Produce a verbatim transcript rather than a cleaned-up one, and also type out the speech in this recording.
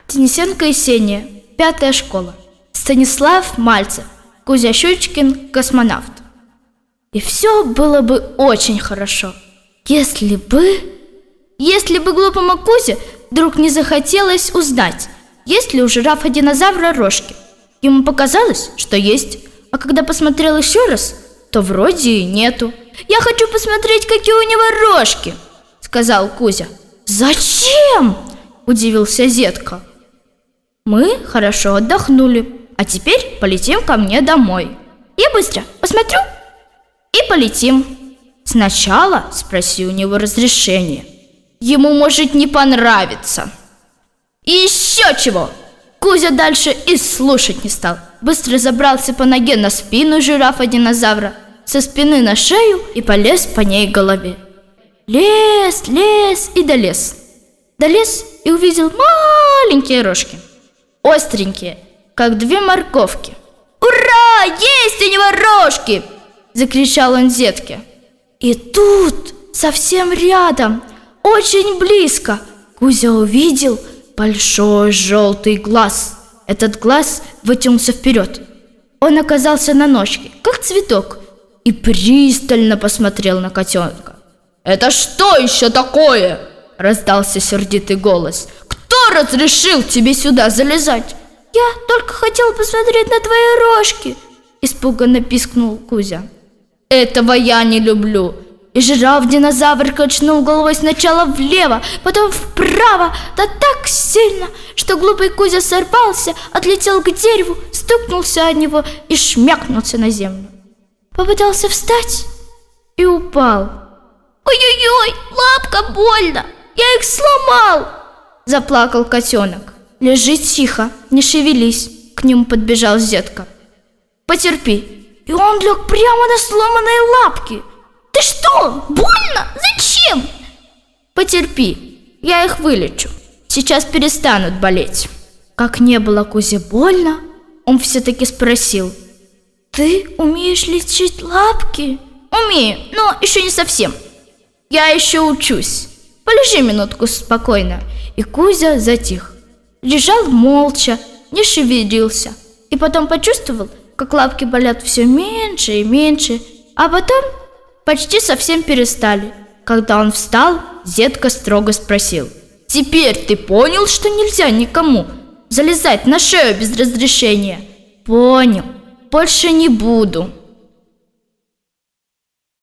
Денисенко Есения, пятая школа. Станислав Мальцев, Кузя Щучкин, космонавт. И все было бы очень хорошо, если бы... Если бы глупому Кузе вдруг не захотелось узнать, есть ли у жирафа-динозавра рожки. Ему показалось, что есть, а когда посмотрел еще раз, то вроде и нету. «Я хочу посмотреть, какие у него рожки», — сказал Кузя. «Зачем?» — удивился Зетка. «Мы хорошо отдохнули, а теперь полетим ко мне домой. Я быстро посмотрю и полетим. Сначала спроси у него разрешение. Ему может не понравиться». «И еще чего!» Кузя дальше и слушать не стал. Быстро забрался по ноге на спину жирафа-динозавра, со спины на шею и полез по ней голове. Лез, лез и долез. Долез и увидел маленькие рожки, остренькие, как две морковки. «Ура! Есть у него рожки!» — закричал он Зетке. И тут, совсем рядом, очень близко, Кузя увидел большой желтый глаз. Этот глаз вытянулся вперед. Он оказался на ножке, как цветок, и пристально посмотрел на котенка. «Это что еще такое?» — раздался сердитый голос. «Кто разрешил тебе сюда залезать?» «Я только хотел посмотреть на твои рожки», — испуганно пискнул Кузя. «Этого я не люблю». И жираф-динозавр качнул головой сначала влево, потом вправо, да так сильно, что глупый Кузя сорвался, отлетел к дереву, стукнулся о него и шмякнулся на землю. Попытался встать и упал. «Ой-ой-ой, лапка больно, я их сломал!» — заплакал котенок. «Лежи тихо, не шевелись», — к нему подбежал Зетка. «Потерпи». И он лег прямо на сломанные лапки. «Ты что, больно? Зачем?» «Потерпи, я их вылечу. Сейчас перестанут болеть». Как не было Кузе больно, он все-таки спросил: «Ты умеешь лечить лапки?» «Умею, но еще не совсем. Я еще учусь. Полежи минутку спокойно». И Кузя затих. Лежал молча, не шевелился. И потом почувствовал, как лапки болят все меньше и меньше. А потом почти совсем перестали. Когда он встал, Зетка строго спросил: «Теперь ты понял, что нельзя никому залезать на шею без разрешения?» «Понял, больше не буду».